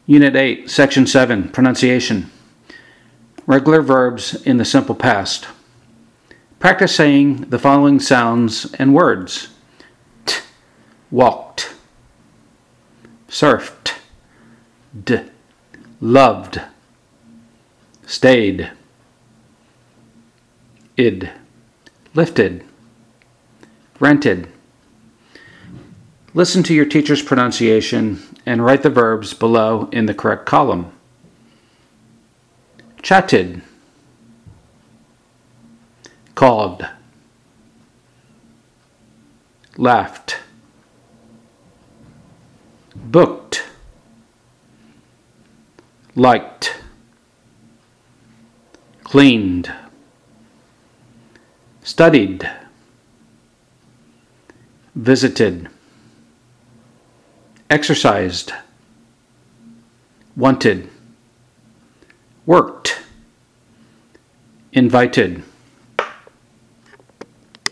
Unit 8, Section 7, Pronunciation. Regular verbs in the simple past. Practice saying the following sounds and words. Walked, surfed, loved, stayed, lifted, rented. Listen to your teacher's pronunciation and write the verbs below in the correct column. Chatted, called, laughed, booked, liked, cleaned, studied, visited, exercised, wanted, worked, invited.